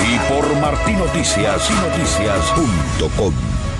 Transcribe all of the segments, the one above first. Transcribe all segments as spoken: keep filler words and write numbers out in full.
y por martinoticias y noticias punto com.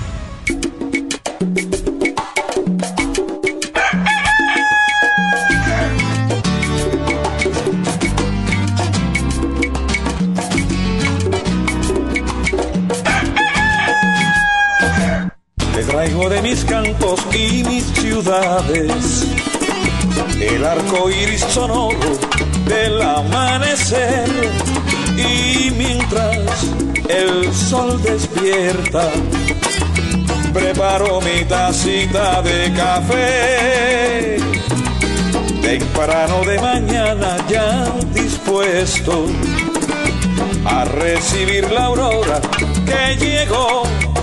Te traigo de mis campos y mis ciudades el arco iris sonoro del amanecer, y mientras el sol despierta preparo mi tacita de café temprano de mañana, ya dispuesto a recibir la aurora que llegó.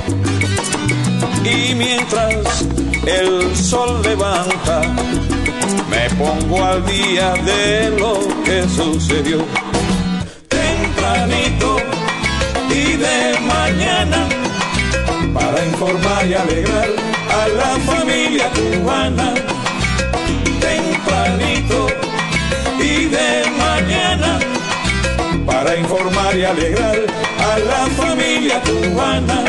Y mientras el sol levanta, me pongo al día de lo que sucedió. Tempranito y de mañana, para informar y alegrar a la familia cubana. Tempranito y de mañana, para informar y alegrar a la familia cubana.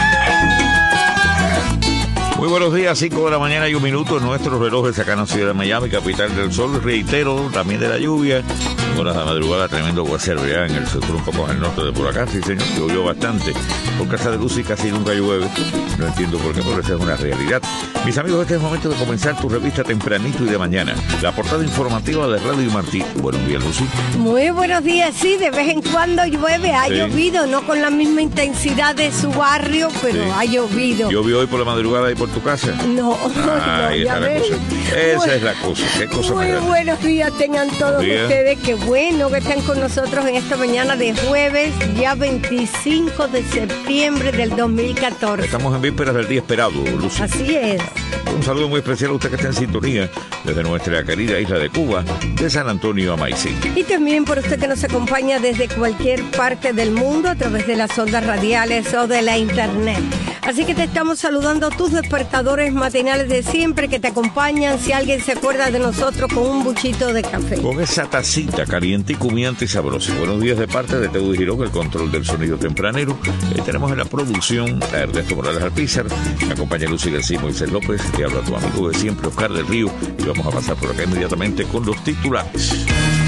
Muy buenos días, cinco de la mañana y un minuto en nuestros relojes acá en la ciudad de Miami, capital del sol, reitero, también de la lluvia. En horas de madrugada, tremendo aguacero ya en el centro, un poco en el norte de por acá, sí señor, llovió bastante. Por casa de luz y casi nunca llueve, no entiendo por qué, pero esa es una realidad. Mis amigos, este es el momento de comenzar tu revista tempranito y de mañana, la portada informativa de Radio Martí. Buenos días, Lucy. Muy buenos días, sí, de vez en cuando llueve, ha sí. llovido, no con la misma intensidad de su barrio, pero sí. ha llovido. ¿Llovió hoy por la madrugada y por tu casa? No, ah, no, ahí está la cosa. Esa bueno, es la cosa, qué cosa muy más buenos días tengan todos ustedes, qué bueno que están con nosotros en esta mañana de jueves, ya veinticinco de septiembre del dos mil catorce. Estamos en vísperas del día esperado, Lucy. Así es. Un saludo muy especial a usted que está en sintonía desde nuestra querida isla de Cuba, de San Antonio a Maicín. Y también por usted que nos acompaña desde cualquier parte del mundo a través de las ondas radiales o de la internet. Así que te estamos saludando a tus despertadores matinales de siempre que te acompañan, si alguien se acuerda de nosotros, con un buchito de café. Con esa tacita caliente y comiente y sabrosa. Buenos días de parte de Teudo Girón, el control del sonido tempranero. Eh, tenemos en la producción a Ernesto Morales Alpizar, me acompaña Lucy García, Moisés López, te habla tu amigo de siempre, Oscar del Río, y vamos a pasar por acá inmediatamente con los titulares.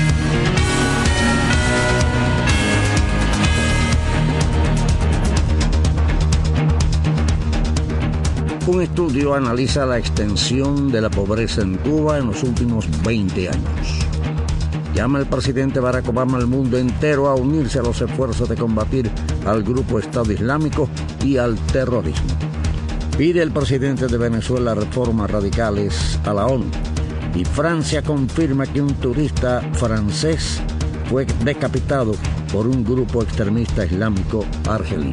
Un estudio analiza la extensión de la pobreza en Cuba en los últimos veinte años. Llama el presidente Barack Obama al mundo entero a unirse a los esfuerzos de combatir al grupo Estado Islámico y al terrorismo. Pide el presidente de Venezuela reformas radicales a la ONU. Y Francia confirma que un turista francés fue decapitado por un grupo extremista islámico argelino.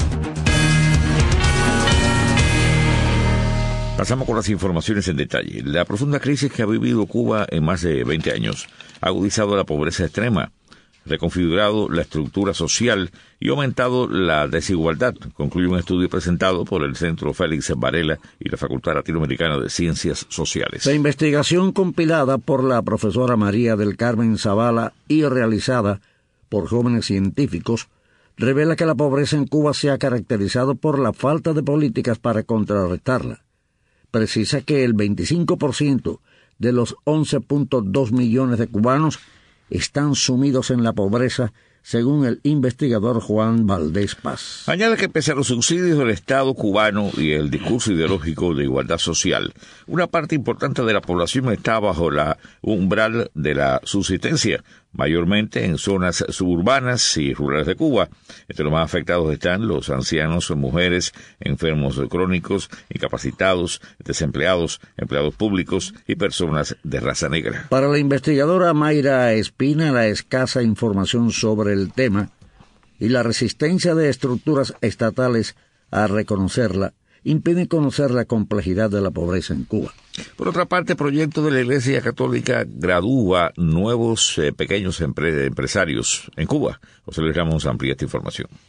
Pasamos con las informaciones en detalle. La profunda crisis que ha vivido Cuba en más de veinte años ha agudizado la pobreza extrema, reconfigurado la estructura social y aumentado la desigualdad, concluye un estudio presentado por el Centro Félix Varela y la Facultad Latinoamericana de Ciencias Sociales. La investigación compilada por la profesora María del Carmen Zavala y realizada por jóvenes científicos revela que la pobreza en Cuba se ha caracterizado por la falta de políticas para contrarrestarla. Precisa que el veinticinco por ciento de los once punto dos millones de cubanos están sumidos en la pobreza, según el investigador Juan Valdés Paz. Añade que pese a los subsidios del Estado cubano y el discurso ideológico de igualdad social, una parte importante de la población está bajo la umbral de la subsistencia, mayormente en zonas suburbanas y rurales de Cuba. Entre los más afectados están los ancianos, mujeres, enfermos crónicos, incapacitados, desempleados, empleados públicos y personas de raza negra. Para la investigadora Mayra Espina, la escasa información sobre el tema y la resistencia de estructuras estatales a reconocerla impiden conocer la complejidad de la pobreza en Cuba. Por otra parte, el proyecto de la Iglesia Católica gradúa nuevos eh, pequeños empre- empresarios en Cuba. José Luis Ramos amplía esta información.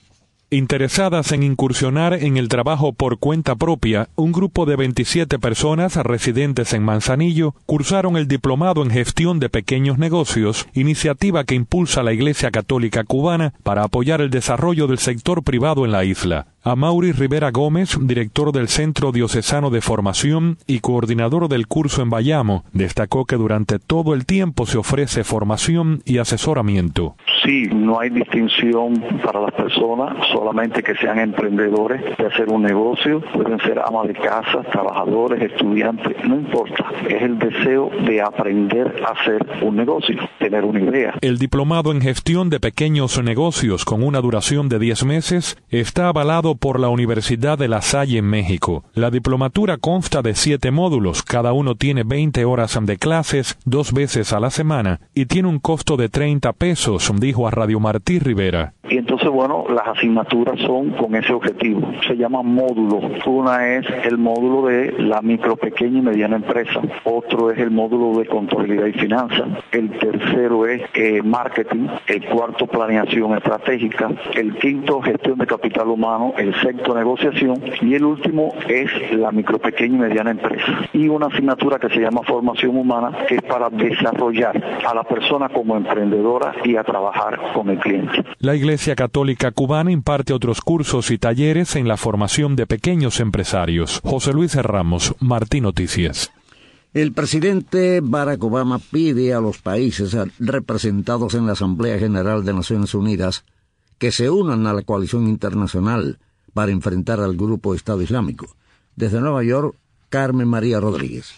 Interesadas en incursionar en el trabajo por cuenta propia, un grupo de veintisiete personas residentes en Manzanillo cursaron el Diplomado en Gestión de Pequeños Negocios, iniciativa que impulsa la Iglesia Católica Cubana para apoyar el desarrollo del sector privado en la isla. Amaury Rivera Gómez, director del Centro Diocesano de Formación y coordinador del curso en Bayamo, destacó que durante todo el tiempo se ofrece formación y asesoramiento. Sí, no hay distinción para las personas, solamente que sean emprendedores de hacer un negocio, pueden ser amas de casa, trabajadores, estudiantes, no importa, es el deseo de aprender a hacer un negocio, tener una idea. El Diplomado en Gestión de Pequeños Negocios, con una duración de diez meses, está avalado por la Universidad de La Salle en México. La diplomatura consta de siete módulos, cada uno tiene veinte horas de clases, dos veces a la semana, y tiene un costo de treinta pesos, dijo a Radio Martí Rivera. Y entonces, bueno, las asignaturas son con ese objetivo. Se llaman módulos. Una es el módulo de la micro, pequeña y mediana empresa. Otro es el módulo de contabilidad y finanzas. El tercero es eh, marketing. El cuarto, planeación estratégica. El quinto, gestión de capital humano. El sexto, negociación. Y el último es la micro, pequeña y mediana empresa. Y una asignatura que se llama formación humana, que es para desarrollar a la persona como emprendedora y a trabajar con el cliente. La Iglesia Católica Cubana imparte otros cursos y talleres en la formación de pequeños empresarios. José Luis Ramos, Martí Noticias. El presidente Barack Obama pide a los países representados en la Asamblea General de Naciones Unidas que se unan a la coalición internacional para enfrentar al grupo Estado Islámico. Desde Nueva York, Carmen María Rodríguez.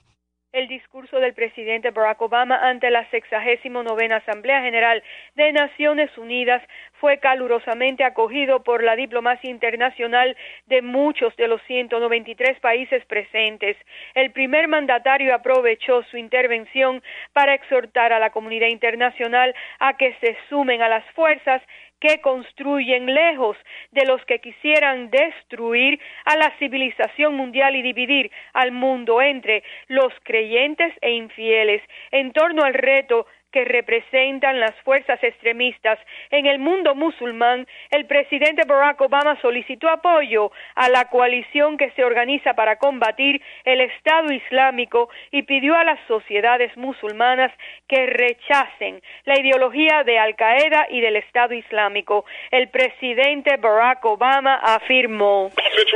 El discurso del presidente Barack Obama ante la sexagésima novena Asamblea General de Naciones Unidas fue calurosamente acogido por la diplomacia internacional de muchos de los ciento noventa y tres países presentes. El primer mandatario aprovechó su intervención para exhortar a la comunidad internacional a que se sumen a las fuerzas que construyen lejos de los que quisieran destruir a la civilización mundial y dividir al mundo entre los creyentes e infieles en torno al reto que representan las fuerzas extremistas en el mundo musulmán. El presidente Barack Obama solicitó apoyo a la coalición que se organiza para combatir el Estado Islámico y pidió a las sociedades musulmanas que rechacen la ideología de Al-Qaeda y del Estado Islámico. El presidente Barack Obama afirmó: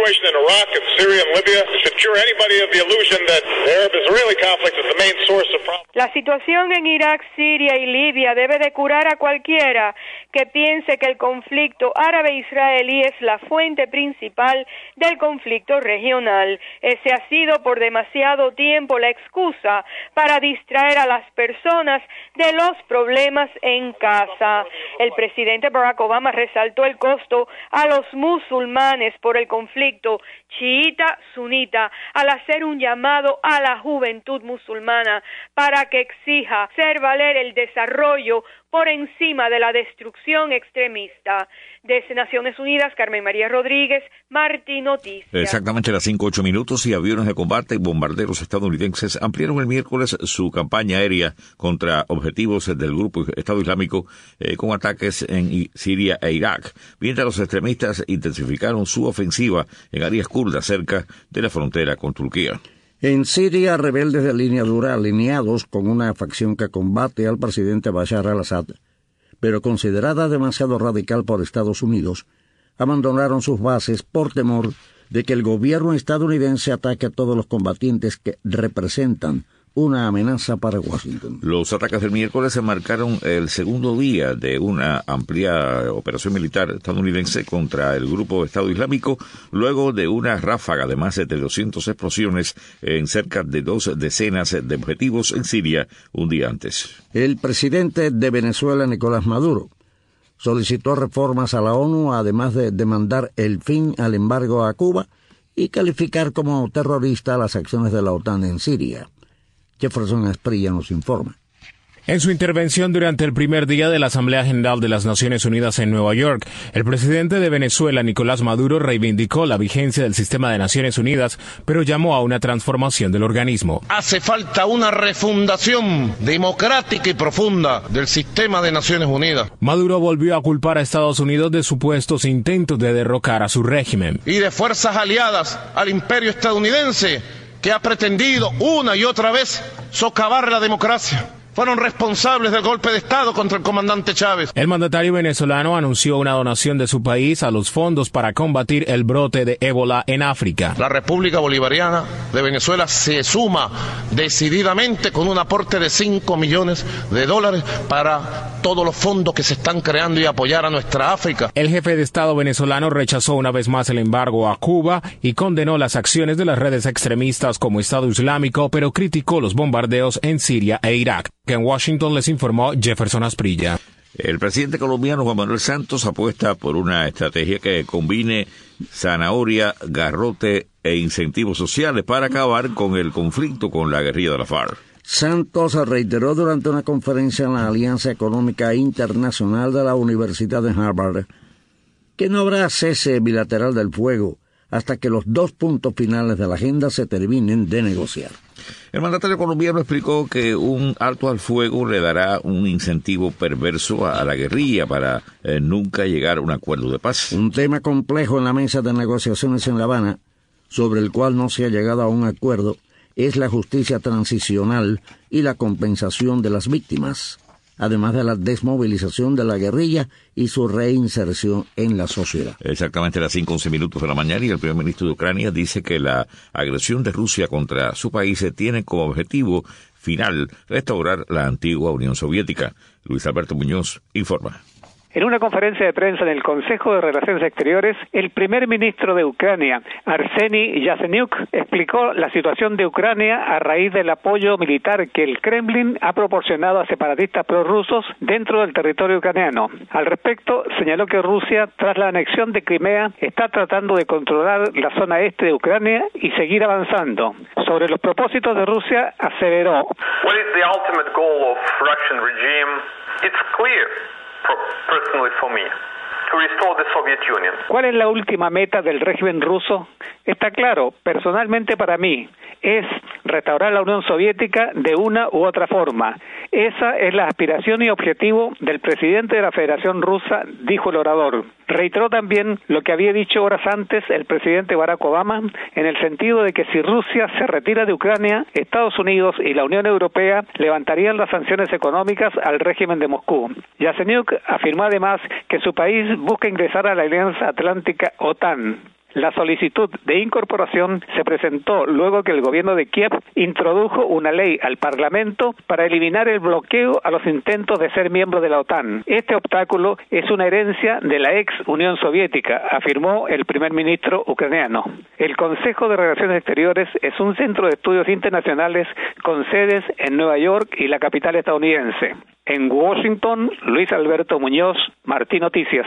la situación en Irak, Siria y Libia debe de curar a cualquiera que piense que el conflicto árabe-israelí es la fuente principal del conflicto regional. Ese ha sido por demasiado tiempo la excusa para distraer a las personas de los problemas en casa. El presidente Barack Obama resaltó el costo a los musulmanes por el conflicto chiita-sunita al hacer un llamado a la juventud musulmana para que exija hacer valer el desarrollo por encima de la destrucción extremista. Desde Naciones Unidas, Carmen María Rodríguez, Martí Noticias. Exactamente a las cinco ocho minutos, y aviones de combate y bombarderos estadounidenses ampliaron el miércoles su campaña aérea contra objetivos del grupo Estado Islámico eh, con ataques en Siria e Irak, mientras los extremistas intensificaron su ofensiva en áreas kurdas cerca de la frontera con Turquía. En Siria, rebeldes de línea dura alineados con una facción que combate al presidente Bashar al-Assad, pero considerada demasiado radical por Estados Unidos, abandonaron sus bases por temor de que el gobierno estadounidense ataque a todos los combatientes que representan una amenaza para Washington. Los ataques del miércoles se marcaron el segundo día de una amplia operación militar estadounidense contra el grupo Estado Islámico, luego de una ráfaga de más de doscientas explosiones en cerca de dos decenas de objetivos en Siria un día antes. El presidente de Venezuela, Nicolás Maduro, solicitó reformas a la ONU, además de demandar el fin al embargo a Cuba y calificar como terrorista las acciones de la OTAN en Siria. Jefferson Asprilla nos informa. En su intervención durante el primer día de la Asamblea General de las Naciones Unidas en Nueva York, el presidente de Venezuela, Nicolás Maduro, reivindicó la vigencia del sistema de Naciones Unidas, pero llamó a una transformación del organismo. Hace falta una refundación democrática y profunda del sistema de Naciones Unidas. Maduro volvió a culpar a Estados Unidos de supuestos intentos de derrocar a su régimen. Y de fuerzas aliadas al imperio estadounidense, que ha pretendido una y otra vez socavar la democracia. Fueron responsables del golpe de Estado contra el comandante Chávez. El mandatario venezolano anunció una donación de su país a los fondos para combatir el brote de ébola en África. La República Bolivariana de Venezuela se suma decididamente con un aporte de cinco millones de dólares para todos los fondos que se están creando y apoyar a nuestra África. El jefe de Estado venezolano rechazó una vez más el embargo a Cuba y condenó las acciones de las redes extremistas como Estado Islámico, pero criticó los bombardeos en Siria e Irak. Que en Washington les informó Jefferson Asprilla. El presidente colombiano Juan Manuel Santos apuesta por una estrategia que combine zanahoria, garrote e incentivos sociales para acabar con el conflicto con la guerrilla de la FARC. Santos reiteró durante una conferencia en la Alianza Económica Internacional de la Universidad de Harvard que no habrá cese bilateral del fuego hasta que los dos puntos finales de la agenda se terminen de negociar. El mandatario colombiano explicó que un alto al fuego le dará un incentivo perverso a la guerrilla para eh, nunca llegar a un acuerdo de paz. Un tema complejo en la mesa de negociaciones en La Habana, sobre el cual no se ha llegado a un acuerdo, es la justicia transicional y la compensación de las víctimas, además de la desmovilización de la guerrilla y su reinserción en la sociedad. Exactamente a las cinco once minutos de la mañana, y el primer ministro de Ucrania dice que la agresión de Rusia contra su país tiene como objetivo final restaurar la antigua Unión Soviética. Luis Alberto Muñoz informa. En una conferencia de prensa en el Consejo de Relaciones Exteriores, el primer ministro de Ucrania, Arseniy Yatsenyuk, explicó la situación de Ucrania a raíz del apoyo militar que el Kremlin ha proporcionado a separatistas prorrusos dentro del territorio ucraniano. Al respecto, señaló que Rusia, tras la anexión de Crimea, está tratando de controlar la zona este de Ucrania y seguir avanzando. Sobre los propósitos de Rusia, aseveró: What is the ultimate goal of Russian regime? It's clear. Personally for me, to restore the Soviet Union. ¿Cuál es la última meta del régimen ruso? Está claro, personalmente para mí, es restaurar la Unión Soviética de una u otra forma. Esa es la aspiración y objetivo del presidente de la Federación Rusa, dijo el orador. Reiteró también lo que había dicho horas antes el presidente Barack Obama, en el sentido de que si Rusia se retira de Ucrania, Estados Unidos y la Unión Europea levantarían las sanciones económicas al régimen de Moscú. Yatsenyuk afirmó además que su país busca ingresar a la Alianza Atlántica OTAN. La solicitud de incorporación se presentó luego que el gobierno de Kiev introdujo una ley al Parlamento para eliminar el bloqueo a los intentos de ser miembro de la OTAN. Este obstáculo es una herencia de la ex Unión Soviética, afirmó el primer ministro ucraniano. El Consejo de Relaciones Exteriores es un centro de estudios internacionales con sedes en Nueva York y la capital estadounidense. En Washington, Luis Alberto Muñoz, Martín Noticias.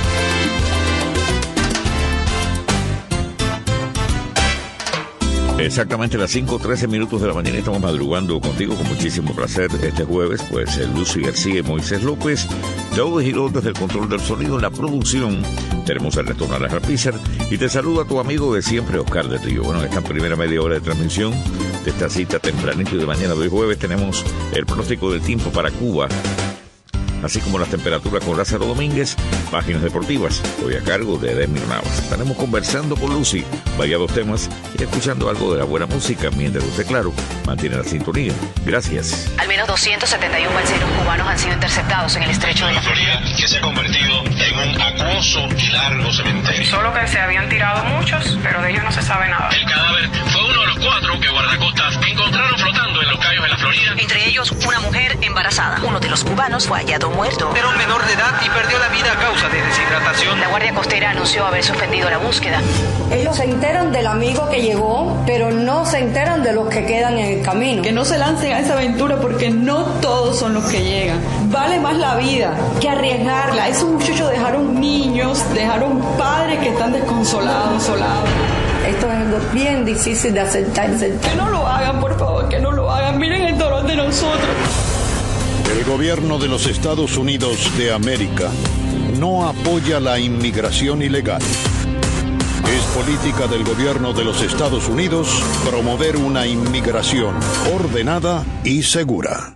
Exactamente a las cinco trece minutos de la mañana estamos madrugando contigo con muchísimo placer este jueves, pues Lucy García y Moisés López, todo giró desde el control del sonido en la producción. Tenemos el retorno a la Rapizar y te saluda tu amigo de siempre, Oscar de Río. Bueno, en esta primera media hora de transmisión de esta cita tempranito y de mañana de hoy jueves tenemos el pronóstico del tiempo para Cuba, así como las temperaturas con Lázaro Domínguez, páginas deportivas, hoy a cargo de Edemir Navas. Estaremos conversando con Lucy variados temas y escuchando algo de la buena música, mientras usted, claro, mantiene la sintonía. Gracias. Al menos doscientos setenta y uno balseros cubanos han sido interceptados en el estrecho de la Florida, que se ha convertido en un acuoso y largo cementerio. Solo que se habían tirado muchos, pero de ellos no se sabe nada. El cadáver fue uno de los cuatro que guardacostas encontraron flotando en los cayos de la Florida. Entre ellos, una mujer embarazada. Uno de los cubanos fue hallado muerto. Era un menor de edad y perdió la vida a causa de deshidratación. La Guardia Costera anunció haber suspendido la búsqueda. Ellos se enteran del amigo que llegó, pero no se enteran de los que quedan en el camino. Que no se lancen a esa aventura porque no todos son los que llegan. Vale más la vida que arriesgarla. Esos muchachos dejaron niños, dejaron padres que están desconsolados, solados. Esto es algo bien difícil de aceptar. Que no lo hagan, por favor, que no lo hagan. Miren el dolor de nosotros. El gobierno de los Estados Unidos de América no apoya la inmigración ilegal. Es política del gobierno de los Estados Unidos promover una inmigración ordenada y segura.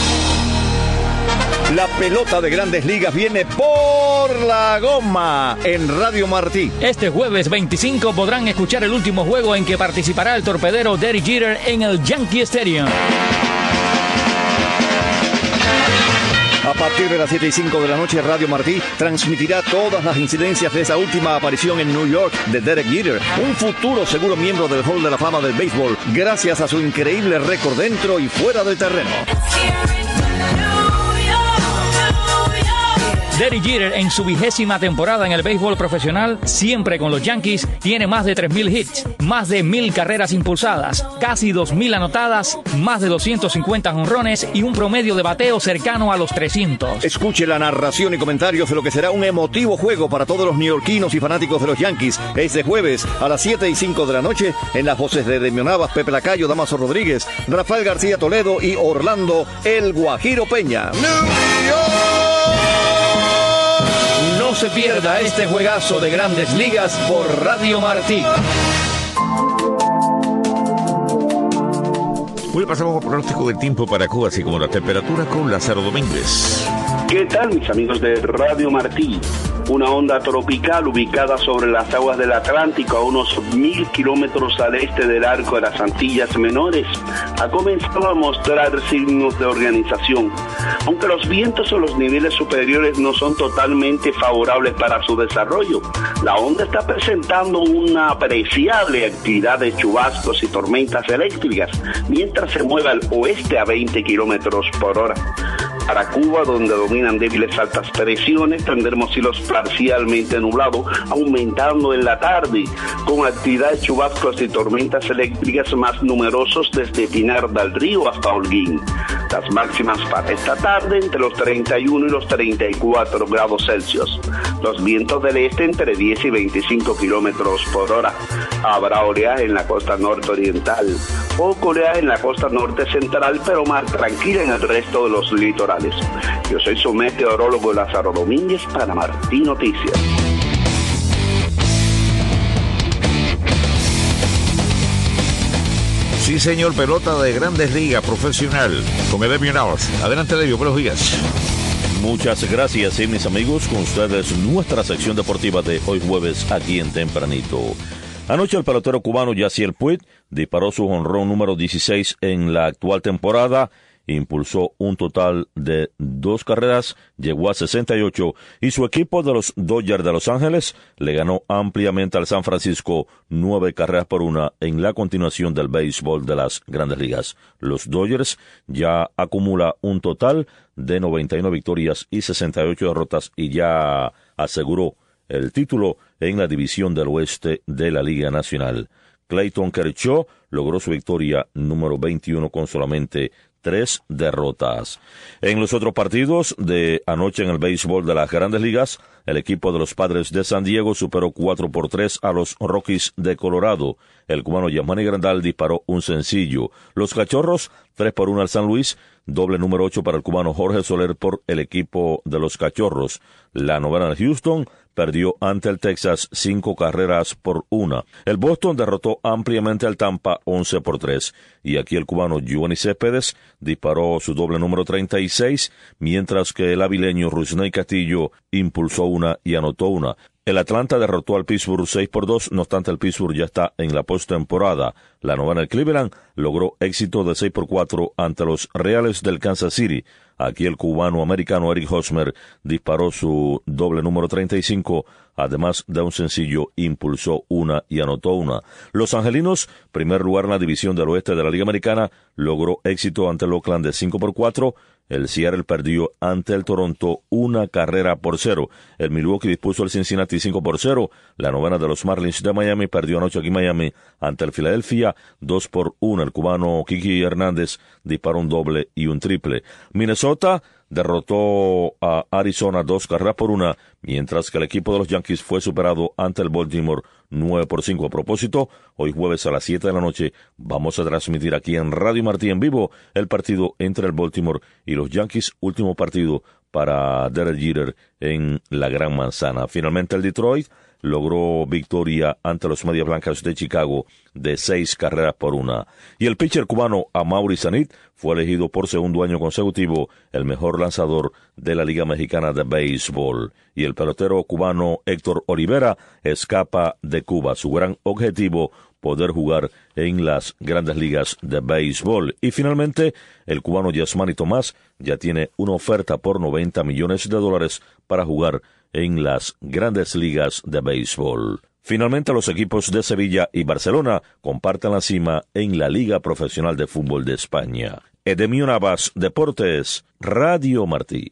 La pelota de Grandes Ligas viene por la goma en Radio Martí. Este jueves veinticinco podrán escuchar el último juego en que participará el torpedero Derek Jeter en el Yankee Stadium. A partir de las siete y cinco de la noche, Radio Martí transmitirá todas las incidencias de esa última aparición en New York de Derek Jeter, un futuro seguro miembro del Hall de la Fama del béisbol, gracias a su increíble récord dentro y fuera del terreno. Derek Jeter, en su vigésima temporada en el béisbol profesional, siempre con los Yankees, tiene más de tres mil hits, más de mil carreras impulsadas, casi dos mil anotadas, más de doscientos cincuenta jonrones y un promedio de bateo cercano a los trescientos. Escuche la narración y comentarios de lo que será un emotivo juego para todos los neoyorquinos y fanáticos de los Yankees este jueves a las siete y cinco de la noche en las voces de Demio Navas, Pepe Lacayo, Damaso Rodríguez, Rafael García Toledo y Orlando El Guajiro Peña. ¡New York! No se pierda este juegazo de Grandes Ligas por Radio Martí. Hoy pasamos por pronóstico del tiempo para Cuba, así como la temperatura con Lázaro Domínguez. ¿Qué tal, mis amigos de Radio Martí? Una onda tropical ubicada sobre las aguas del Atlántico a unos mil kilómetros al este del arco de las Antillas Menores ha comenzado a mostrar signos de organización. Aunque los vientos en los niveles superiores no son totalmente favorables para su desarrollo, la onda está presentando una apreciable actividad de chubascos y tormentas eléctricas mientras se mueve al oeste a veinte kilómetros por hora. Para Cuba, donde dominan débiles altas presiones, tendremos cielos parcialmente nublados, aumentando en la tarde, con actividad de chubascos y tormentas eléctricas más numerosos desde Pinar del Río hasta Holguín. Las máximas para esta tarde entre los treinta y uno y los treinta y cuatro grados Celsius. Los vientos del este entre diez y veinticinco kilómetros por hora. Habrá oleaje en la costa norte oriental, poco oleaje en la costa norte central, pero más tranquila en el resto de los litorales. Yo soy su meteorólogo Lázaro Domínguez para Martí Noticias. Sí, señor, pelota de Grandes Ligas profesional con Edemio Navas. Adelante, Edemio, buenos días. Muchas gracias, y mis amigos, con ustedes nuestra sección deportiva de hoy jueves aquí en Tempranito. Anoche el pelotero cubano Yasiel Puig disparó su jonrón número dieciséis en la actual temporada, impulsó un total de dos carreras, llegó a sesenta y ocho y su equipo de los Dodgers de Los Ángeles le ganó ampliamente al San Francisco nueve carreras por una en la continuación del béisbol de las Grandes Ligas. Los Dodgers ya acumula un total de noventa y nueve victorias y sesenta y ocho derrotas y ya aseguró el título en la división del oeste de la Liga Nacional. Clayton Kershaw logró su victoria número veintiuno con solamente tres derrotas. En los otros partidos de anoche en el béisbol de las Grandes Ligas, el equipo de los Padres de San Diego superó cuatro por tres a los Rockies de Colorado. El cubano Yasmani Grandal disparó un sencillo. Los Cachorros, tres por uno al San Luis, doble número ocho para el cubano Jorge Soler por el equipo de los Cachorros. La novena de Houston perdió ante el Texas cinco carreras por una. El Boston derrotó ampliamente al Tampa once por tres. Y aquí el cubano Giovanni Céspedes disparó su doble número treinta y seis, mientras que el avileño Rusney Castillo impulsó una y anotó una. El Atlanta derrotó al Pittsburgh seis por dos, no obstante el Pittsburgh ya está en la postemporada. La novena de Cleveland logró éxito de seis por cuatro ante los Reales del Kansas City. Aquí el cubano-americano Eric Hosmer disparó su doble número treinta y cinco, además de un sencillo, impulsó una y anotó una. Los angelinos, primer lugar en la división del oeste de la Liga Americana, logró éxito ante el Oakland de cinco por cuatro. El Seattle perdió ante el Toronto una carrera por cero. El Milwaukee dispuso el Cincinnati cinco por cero. La novena de los Marlins de Miami perdió anoche aquí en Miami ante el Philadelphia dos por uno. El cubano Kiki Hernández disparó un doble y un triple. Minnesota Minnesota derrotó a Arizona dos carreras por una, mientras que el equipo de los Yankees fue superado ante el Baltimore nueve por cinco. A propósito, hoy jueves a las siete de la noche vamos a transmitir aquí en Radio Martí en vivo el partido entre el Baltimore y los Yankees, último partido para Derek Jeter en la Gran Manzana. Finalmente el Detroit logró victoria ante los Medias Blancas de Chicago de seis carreras por una. Y el pitcher cubano Amaury Zanit fue elegido por segundo año consecutivo el mejor lanzador de la Liga Mexicana de Béisbol. Y el pelotero cubano Héctor Olivera escapa de Cuba. Su gran objetivo, poder jugar en las grandes ligas de béisbol. Y finalmente, el cubano Yasmani Tomás ya tiene una oferta por noventa millones de dólares para jugar en las grandes ligas de béisbol. Finalmente, los equipos de Sevilla y Barcelona comparten la cima en la Liga Profesional de Fútbol de España. Edemio Navas, Deportes, Radio Martí.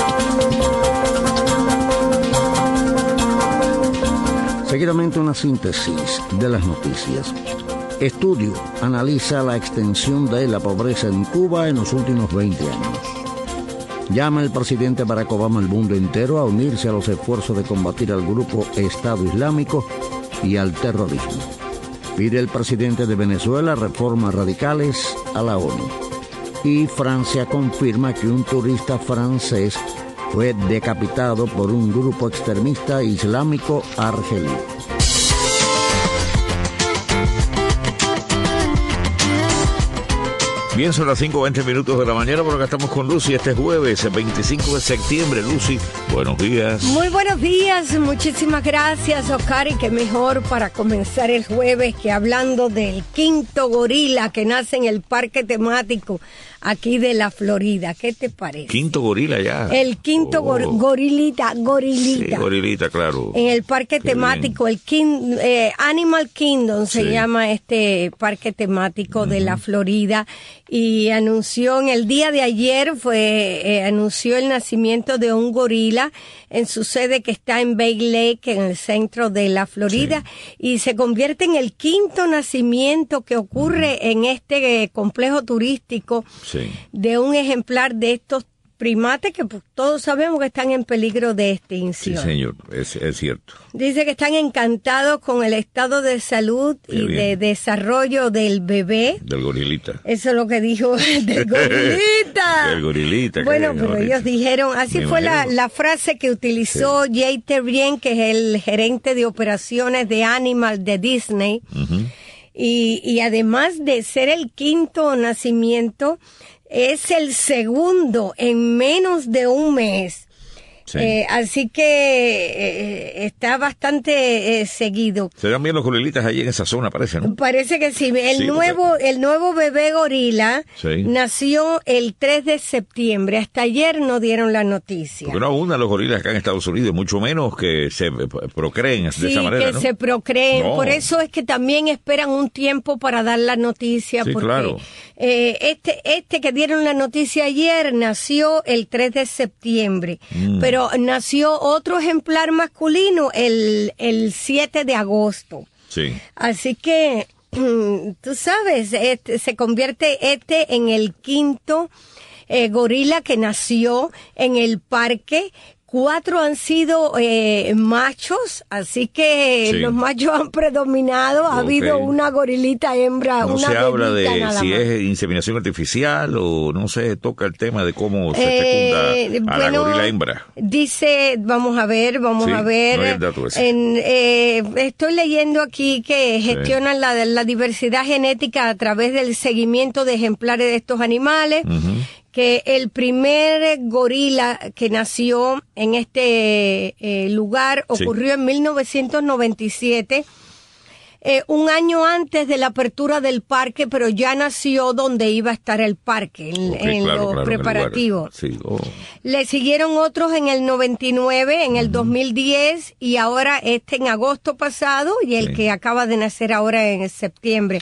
Seguidamente una síntesis de las noticias. Estudio analiza la extensión de la pobreza en Cuba en los últimos veinte años. Llama el presidente Barack Obama al mundo entero a unirse a los esfuerzos de combatir al grupo Estado Islámico y al terrorismo. Pide el presidente de Venezuela reformas radicales a la ONU. Y Francia confirma que un turista francés fue decapitado por un grupo extremista islámico argelino. Bien, son las cinco veinte minutos de la mañana, por acá estamos con Lucy este jueves, veinticinco de septiembre. Lucy, buenos días. Muy buenos días, muchísimas gracias, Oscar, y qué mejor para comenzar el jueves que hablando del quinto gorila que nace en el parque temático aquí de la Florida. ¿Qué te parece? Quinto gorila ya. El quinto oh. gor- gorilita, gorilita. Sí, gorilita, claro. En el parque Qué temático, bien. el king, eh, Animal Kingdom se Sí. llama este parque temático uh-huh. de la Florida, y anunció en el día de ayer, fue eh, anunció el nacimiento de un gorila en su sede que está en Bay Lake, en el centro de la Florida, sí. y se convierte en el quinto nacimiento que ocurre uh-huh. en este eh, complejo turístico. Sí. De un ejemplar de estos primates que pues, todos sabemos que están en peligro de extinción. Sí, señor, es, es cierto. Dice que están encantados con el estado de salud Qué y bien. de desarrollo del bebé. Del gorilita. Eso es lo que dijo del gorilita. Del gorilita. Bueno, pero gorilita. Ellos dijeron, así Me fue la, la frase que utilizó sí. Jay Terrien, que es el gerente de operaciones de Animal de Disney. Uh-huh. Y, y además de ser el quinto nacimiento, es el segundo en menos de un mes. Sí. Eh, así que eh, está bastante eh, seguido. Se dan bien los gorilitas allí en esa zona, parece, ¿no? Parece que sí. El sí, nuevo porque... el nuevo bebé gorila sí. nació el tres de septiembre. Hasta ayer no dieron la noticia. Porque no abundan los gorilas acá en Estados Unidos, mucho menos que se procreen sí, de esa manera, que ¿no? se procreen. No. Por eso es que también esperan un tiempo para dar la noticia. Sí, porque claro. eh, este, este que dieron la noticia ayer nació el tres de septiembre. Mm. Pero Pero nació otro ejemplar masculino el, el siete de agosto. Sí. Así que, tú sabes, este, se convierte este en el quinto eh, gorila que nació en el parque. Cuatro han sido eh, machos, así que sí. los machos han predominado. Ha okay. habido una gorilita hembra, no una se habla de nada si más. es inseminación artificial o no se toca el tema de cómo se eh, fecunda a bueno, la gorila hembra. Dice, vamos a ver, vamos sí, a ver. No hay el dato ese. En, eh, estoy leyendo aquí que gestionan sí. la, la diversidad genética a través del seguimiento de ejemplares de estos animales. Uh-huh. Que el primer gorila que nació en este eh, lugar ocurrió sí. en mil novecientos noventa y siete, eh, un año antes de la apertura del parque, pero ya nació donde iba a estar el parque, en, okay, en claro, los claro, preparativos. Sí, oh. Le siguieron otros en el noventa y nueve, en el uh-huh. dos mil diez, y ahora este en agosto pasado, y el sí. que acaba de nacer ahora en septiembre.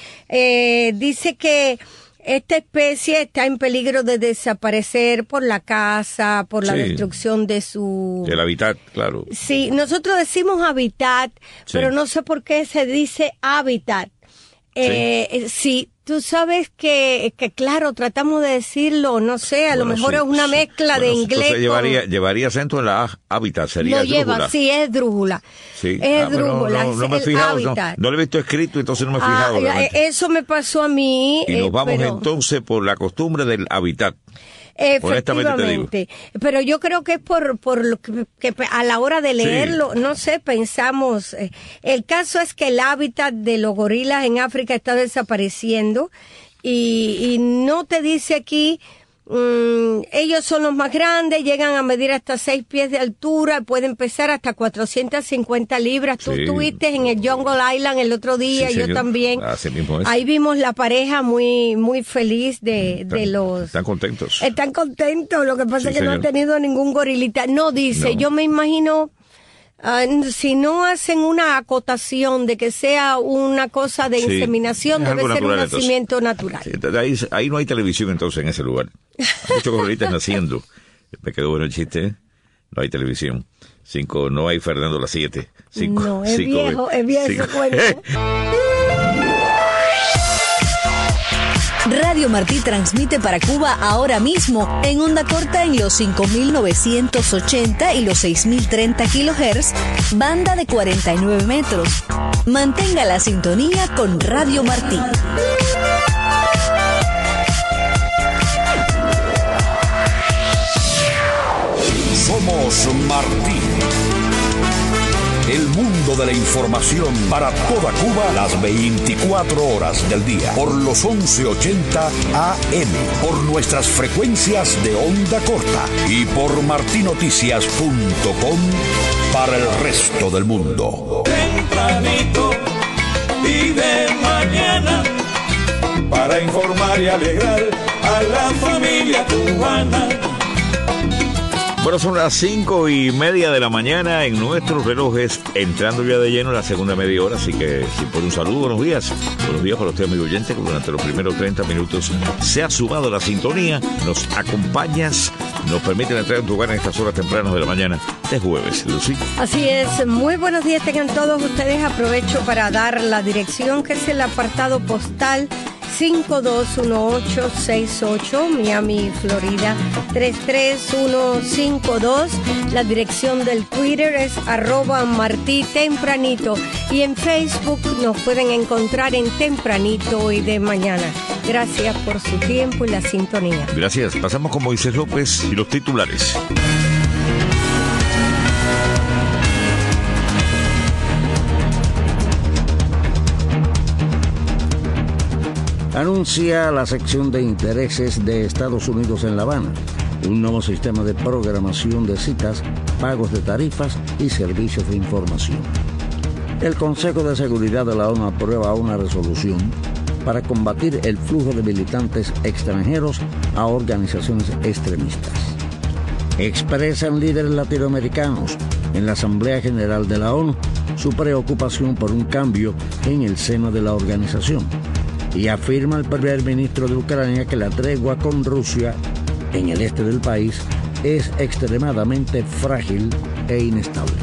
Eh, dice que esta especie está en peligro de desaparecer por la caza, por la sí. destrucción de su... El hábitat, claro. Sí, nosotros decimos hábitat, sí. pero no sé por qué se dice hábitat. Eh, sí. sí, Tú sabes que, que claro, tratamos de decirlo, no sé, a bueno, lo mejor sí, es una mezcla bueno, de inglés. Entonces llevaría, con... llevaría acento en la hábitat, sería Lo lleva, drújula. Sí, es drújula. Sí. Es ah, drújula. No, no, no me he fijado, no, no lo he visto escrito, entonces no me he fijado. Ah, eso me pasó a mí. Y nos eh, vamos pero... entonces por la costumbre del hábitat. Efectivamente, pero yo creo que es por por lo que, que a la hora de leerlo, sí. no sé, pensamos, eh, el caso es que el hábitat de los gorilas en África está desapareciendo y, y no te dice aquí, um, ellos son los más grandes, llegan a medir hasta seis pies de altura, pueden pesar hasta cuatrocientas cincuenta libras. Tú sí. estuviste en el Jungle Island el otro día, sí, yo también. Así mismo es. Ahí vimos la pareja muy muy feliz de, están, de los... Están contentos. Están contentos, lo que pasa sí, es que señor. no ha tenido ningún gorilita. No, dice, no. yo me imagino... Uh, si no hacen una acotación de que sea una cosa de sí, inseminación, debe ser natural, un nacimiento entonces. natural. Sí, ahí, ahí no hay televisión entonces en ese lugar. Muchos gorilitas naciendo. Me quedó bueno el chiste, ¿eh? No hay televisión. Cinco, no hay Fernando las siete. Cinco, no, es cinco, viejo, es viejo ese cuento. Radio Martí transmite para Cuba ahora mismo en onda corta en los cinco mil novecientos ochenta y los seis mil treinta kilohertz, banda de cuarenta y nueve metros. Mantenga la sintonía con Radio Martí. Somos Martí. El mundo de la información para toda Cuba las veinticuatro horas del día. Por los once ochenta A M. Por nuestras frecuencias de onda corta. Y por martinoticias punto com para el resto del mundo. Tempranito y de mañana. Para informar y alegrar a la familia cubana. Bueno, son las cinco y media de la mañana en nuestros relojes, entrando ya de lleno en la segunda media hora, así que si por un saludo, buenos días. Buenos días para usted, amigo oyente, que durante los primeros treinta minutos se ha sumado a la sintonía, nos acompañas, nos permiten entrar en tu hogar en estas horas tempranas de la mañana de jueves, Lucy. Así es, muy buenos días tengan todos ustedes, aprovecho para dar la dirección que es el apartado postal cinco dos uno ocho seis ocho, Miami, Florida, tres tres uno cinco dos. La dirección del Twitter es arroba Martí Tempranito. Y en Facebook nos pueden encontrar en Tempranito y de Mañana. Gracias por su tiempo y la sintonía. Gracias. Pasamos con Moisés López y los titulares. Anuncia la sección de intereses de Estados Unidos en La Habana un nuevo sistema de programación de citas, pagos de tarifas y servicios de información. El Consejo de Seguridad de la ONU aprueba una resolución para combatir el flujo de militantes extranjeros a organizaciones extremistas. Expresan líderes latinoamericanos en la Asamblea General de la ONU su preocupación por un cambio en el seno de la organización. Y afirma el primer ministro de Ucrania que la tregua con Rusia en el este del país es extremadamente frágil e inestable.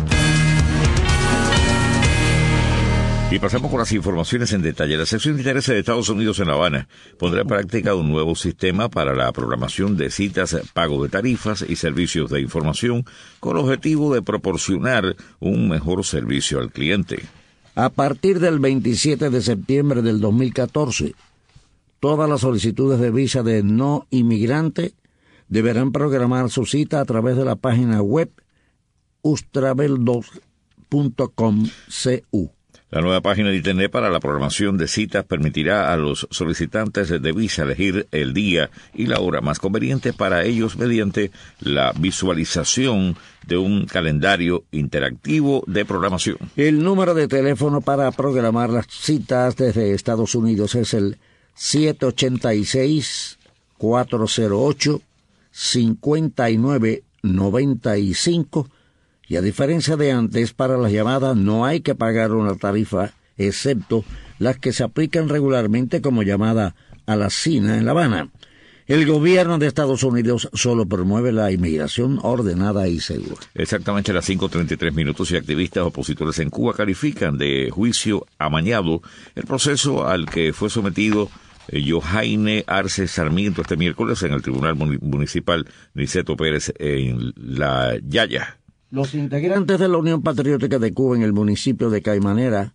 Y pasamos con las informaciones en detalle. La sección de intereses de Estados Unidos en La Habana pondrá en práctica un nuevo sistema para la programación de citas, pago de tarifas y servicios de información con el objetivo de proporcionar un mejor servicio al cliente. A partir del veintisiete de septiembre del dos mil catorce, todas las solicitudes de visa de no inmigrante deberán programar su cita a través de la página web ustravel dos punto com cu. La nueva página de Internet para la programación de citas permitirá a los solicitantes de visa elegir el día y la hora más conveniente para ellos mediante la visualización de un calendario interactivo de programación. El número de teléfono para programar las citas desde Estados Unidos es el siete ocho seis, cuatro cero ocho, cinco nueve nueve cinco. Y a diferencia de antes, para las llamadas no hay que pagar una tarifa, excepto las que se aplican regularmente como llamada a la C I N A en La Habana. El gobierno de Estados Unidos solo promueve la inmigración ordenada y segura. Exactamente a las cinco treinta y tres minutos y activistas opositores en Cuba califican de juicio amañado el proceso al que fue sometido eh, Yohaine Arce Sarmiento este miércoles en el Tribunal Municipal Niceto Pérez en La Yaya. Los integrantes de la Unión Patriótica de Cuba en el municipio de Caimanera,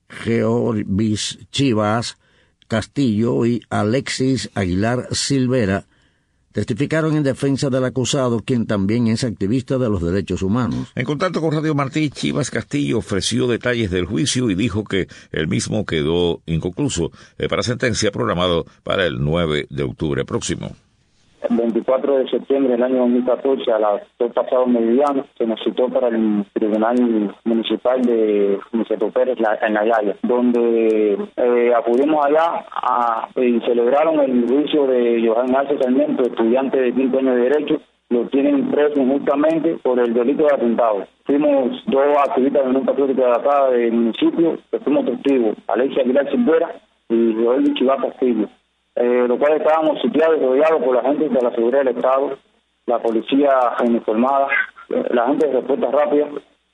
Georvis Chivas Castillo y Alexis Aguilar Silvera, testificaron en defensa del acusado, quien también es activista de los derechos humanos. En contacto con Radio Martí, Chivas Castillo ofreció detalles del juicio y dijo que el mismo quedó inconcluso eh, para sentencia programado para el nueve de octubre próximo. El veinticuatro de septiembre del año dos mil catorce, a las dos pasados mediano, se nos citó para el Tribunal Municipal de Niceto Pérez en La Yaya, donde eh, acudimos allá a, y celebraron el juicio de Johan Arce Sarmiento, estudiante de quinto año de Derecho. Lo tienen preso injustamente por el delito de atentado. Fuimos dos activistas de un patriótico de acá del municipio, que fuimos testigos, Alexis Aguilar Silvera y Joel Chivas Castillo. Eh, lo cual estábamos sitiados y rodeados por la gente de la seguridad del Estado, la policía uniformada, eh, la gente de respuesta rápida.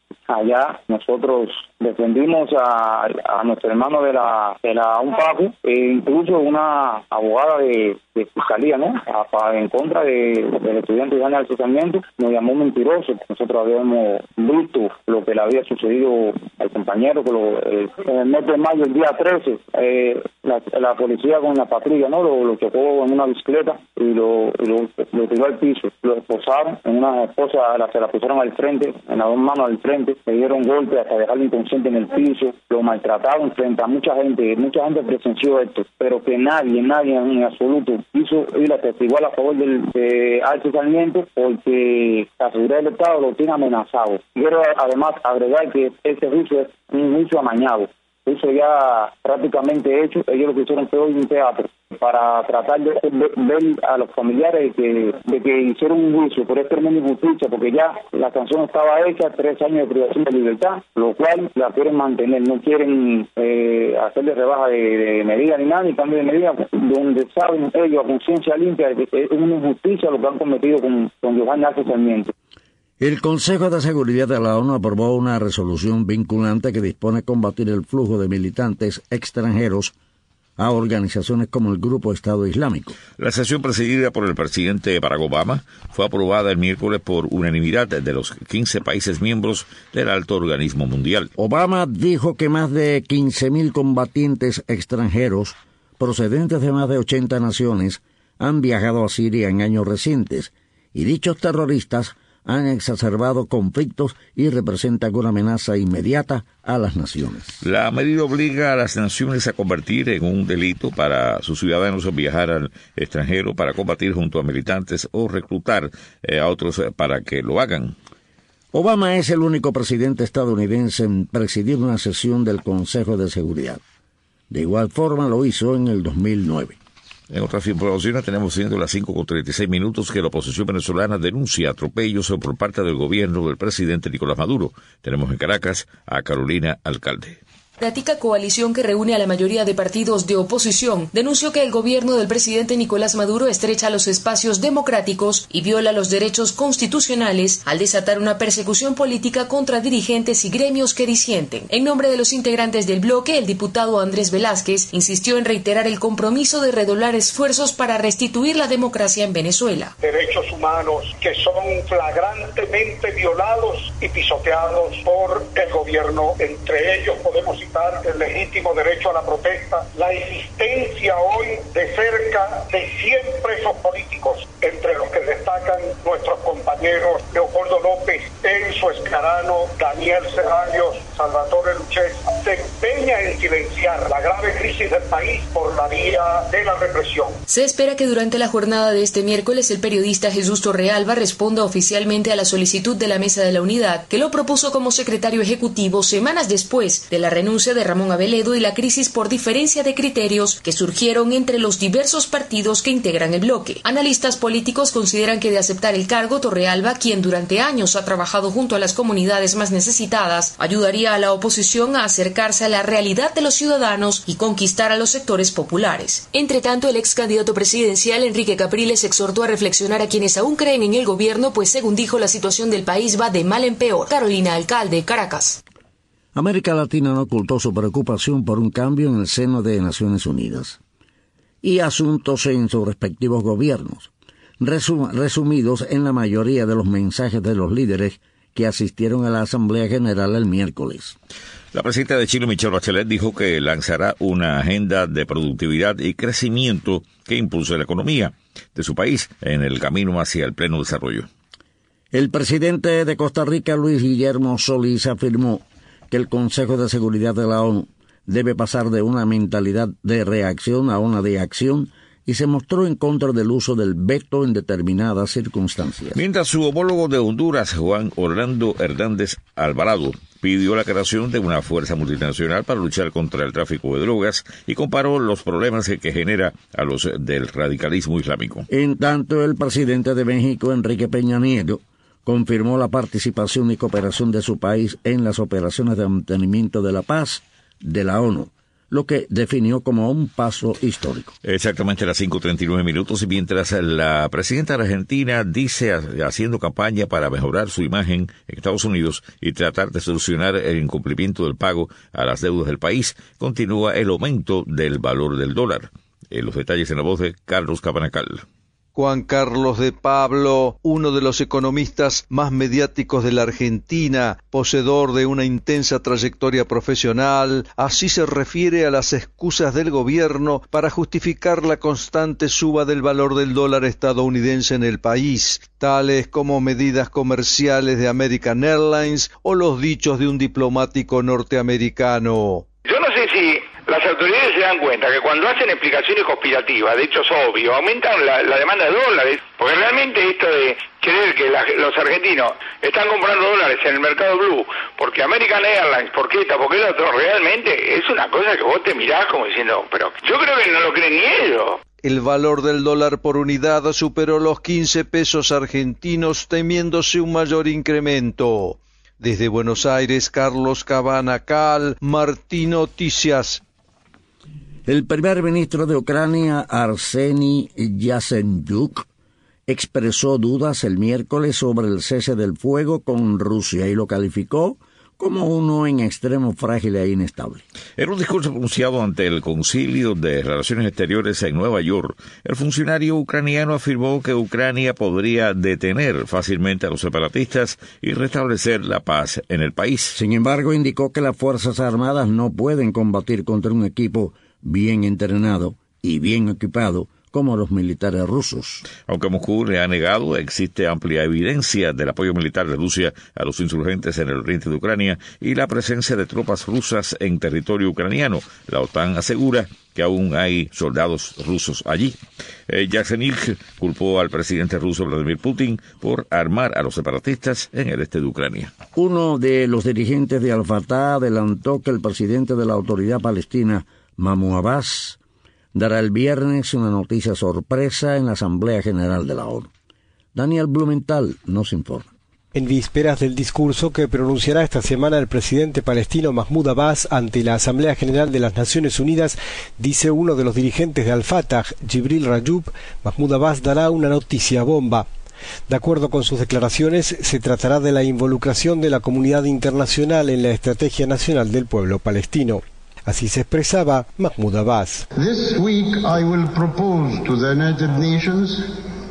Allá nosotros defendimos a, a nuestro hermano de la de la UNPACU e incluso una abogada de, de fiscalía, ¿no? A, a, en contra de, del estudiante Johan Arce Sarmiento. Nos llamó mentiroso. Nosotros habíamos visto lo que le había sucedido al compañero, que lo, eh, en el mes de mayo, el día trece, eh, la, la policía con la patrulla, ¿no? Lo, lo chocó en una bicicleta y lo, y lo, lo tiró al piso. Lo esposaron, en una esposa la, se la pusieron al frente, en las dos manos al frente, le dieron golpes hasta dejarlo inconsciente en el piso, lo maltrataron frente a mucha gente, mucha gente presenció esto, pero que nadie, nadie en absoluto hizo ir a testiguar a favor del, de Arce Sarmiento, porque la seguridad del Estado lo tiene amenazado. Quiero además agregar que este juicio es un juicio amañado, juicio ya prácticamente hecho. Ellos lo que hicieron fue hoy un teatro para tratar de ver a los familiares de que, de que hicieron un juicio por este tremenda injusticia, porque ya la sanción estaba hecha, tres años de privación de libertad, lo cual la quieren mantener, no quieren eh, hacerle rebaja de, de medida ni nada, ni cambio de medida, donde saben ellos a conciencia limpia de que es una injusticia lo que han cometido con, con Johan Arce Sarmiento. El Consejo de Seguridad de la ONU aprobó una resolución vinculante que dispone combatir el flujo de militantes extranjeros a organizaciones como el Grupo Estado Islámico. La sesión presidida por el presidente Barack Obama fue aprobada el miércoles por unanimidad de los quince países miembros del alto organismo mundial. Obama dijo que más de quince mil combatientes extranjeros procedentes de más de ochenta naciones han viajado a Siria en años recientes, y dichos terroristas han exacerbado conflictos y representan una amenaza inmediata a las naciones. La medida obliga a las naciones a convertir en un delito para sus ciudadanos viajar al extranjero para combatir junto a militantes o reclutar eh, a otros para que lo hagan. Obama es el único presidente estadounidense en presidir una sesión del Consejo de Seguridad. De igual forma lo hizo en el dos mil nueve. En otras informaciones tenemos siendo las cinco con treinta y seis minutos que la oposición venezolana denuncia atropellos por parte del gobierno del presidente Nicolás Maduro. Tenemos en Caracas a Carolina Alcalde. La democrática coalición que reúne a la mayoría de partidos de oposición denunció que el gobierno del presidente Nicolás Maduro estrecha los espacios democráticos y viola los derechos constitucionales al desatar una persecución política contra dirigentes y gremios que disienten. En nombre de los integrantes del bloque, el diputado Andrés Velázquez insistió en reiterar el compromiso de redoblar esfuerzos para restituir la democracia en Venezuela. Derechos humanos que son flagrantemente violados y pisoteados por el gobierno. Entre ellos podemos citar el legítimo derecho a la protesta, la existencia hoy de cerca de cien presos políticos, entre los que destacan nuestros compañeros Leopoldo López, Enzo Escarano, Daniel Ceballos, Salvatore Luchet. Se empeña en silenciar la grave crisis del país por la vía de la represión. Se espera que durante la jornada de este miércoles el periodista Jesús Torrealba responda oficialmente a la solicitud de la Mesa de la Unidad, que lo propuso como secretario ejecutivo semanas después de la renuncia de Ramón Aveledo y la crisis por diferencia de criterios que surgieron entre los diversos partidos que integran el bloque. Analistas políticos consideran que de aceptar el cargo, Torrealba, quien durante años ha trabajado junto a las comunidades más necesitadas, ayudaría a la oposición a acercarse a la realidad de los ciudadanos y conquistar a los sectores populares. Entre tanto, el ex candidato presidencial Enrique Capriles exhortó a reflexionar a quienes aún creen en el gobierno, pues según dijo, la situación del país va de mal en peor. Carolina Alcalde, Caracas. América Latina no ocultó su preocupación por un cambio en el seno de Naciones Unidas. y asuntos en sus respectivos gobiernos, resum- resumidos en la mayoría de los mensajes de los líderes que asistieron a la Asamblea General el miércoles. La presidenta de Chile, Michelle Bachelet, dijo que lanzará una agenda de productividad y crecimiento que impulse la economía de su país en el camino hacia el pleno desarrollo. El presidente de Costa Rica, Luis Guillermo Solís, afirmó que el Consejo de Seguridad de la ONU debe pasar de una mentalidad de reacción a una de acción y se mostró en contra del uso del veto en determinadas circunstancias. Mientras su homólogo de Honduras, Juan Orlando Hernández Alvarado, pidió la creación de una fuerza multinacional para luchar contra el tráfico de drogas y comparó los problemas que genera a los del radicalismo islámico. En tanto, el presidente de México, Enrique Peña Nieto, confirmó la participación y cooperación de su país en las operaciones de mantenimiento de la paz de la ONU, lo que definió como un paso histórico. Exactamente a las cinco treinta y nueve minutos, y mientras la presidenta de Argentina dice haciendo campaña para mejorar su imagen en Estados Unidos y tratar de solucionar el incumplimiento del pago a las deudas del país, continúa el aumento del valor del dólar. Eh, los detalles en la voz de Carlos Cabanacal. Juan Carlos de Pablo, uno de los economistas más mediáticos de la Argentina, poseedor de una intensa trayectoria profesional, así se refiere a las excusas del gobierno para justificar la constante suba del valor del dólar estadounidense en el país, tales como medidas comerciales de American Airlines o los dichos de un diplomático norteamericano. Yo no sé si las autoridades se dan cuenta que cuando hacen explicaciones conspirativas de hechos obvios, aumentan la, la demanda de dólares, porque realmente esto de creer que la, los argentinos están comprando dólares en el mercado blue, porque American Airlines, porque esta, porque el otro, realmente es una cosa que vos te mirás como diciendo, pero yo creo que no lo creen ni ellos. El valor del dólar por unidad superó los quince pesos argentinos, temiéndose un mayor incremento. Desde Buenos Aires, Carlos Cabanacal, Martín Noticias. El primer ministro de Ucrania, Arseniy Yatsenyuk, expresó dudas el miércoles sobre el cese del fuego con Rusia y lo calificó como uno en extremo frágil e inestable. En un discurso pronunciado ante el Concilio de Relaciones Exteriores en Nueva York, el funcionario ucraniano afirmó que Ucrania podría detener fácilmente a los separatistas y restablecer la paz en el país. Sin embargo, indicó que las Fuerzas Armadas no pueden combatir contra un equipo bien entrenado y bien equipado como los militares rusos. Aunque Moscú le ha negado, existe amplia evidencia del apoyo militar de Rusia a los insurgentes en el oriente de Ucrania y la presencia de tropas rusas en territorio ucraniano. La OTAN asegura que aún hay soldados rusos allí. Eh, Yatsenyuk culpó al presidente ruso Vladimir Putin por armar a los separatistas en el este de Ucrania. Uno de los dirigentes de Al-Fatah adelantó que el presidente de la Autoridad Palestina, Mahmoud Abbas, dará el viernes una noticia sorpresa en la Asamblea General de la ONU. Daniel Blumenthal nos informa. En vísperas del discurso que pronunciará esta semana el presidente palestino Mahmoud Abbas ante la Asamblea General de las Naciones Unidas, dice uno de los dirigentes de Al-Fatah, Jibril Rajoub, Mahmoud Abbas dará una noticia bomba. De acuerdo con sus declaraciones, se tratará de la involucración de la comunidad internacional en la estrategia nacional del pueblo palestino. Así se expresaba Mahmoud Abbas. This week I will propose to the United Nations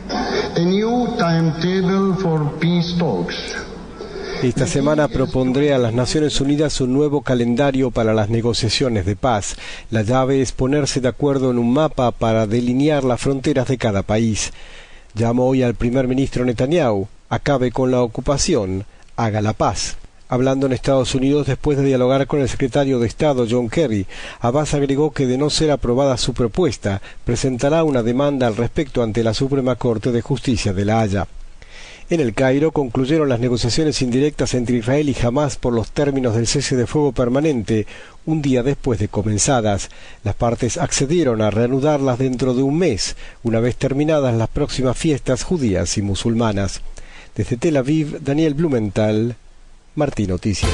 a new timetable for peace talks. Esta semana propondré a las Naciones Unidas un nuevo calendario para las negociaciones de paz. La llave es ponerse de acuerdo en un mapa para delinear las fronteras de cada país. Llamo hoy al primer ministro Netanyahu, acabe con la ocupación, haga la paz. Hablando en Estados Unidos después de dialogar con el secretario de Estado John Kerry, Abbas agregó que de no ser aprobada su propuesta, presentará una demanda al respecto ante la Suprema Corte de Justicia de La Haya. En El Cairo concluyeron las negociaciones indirectas entre Israel y Hamás por los términos del cese de fuego permanente, un día después de comenzadas. Las partes accedieron a reanudarlas dentro de un mes, una vez terminadas las próximas fiestas judías y musulmanas. Desde Tel Aviv, Daniel Blumenthal, Martín Noticias.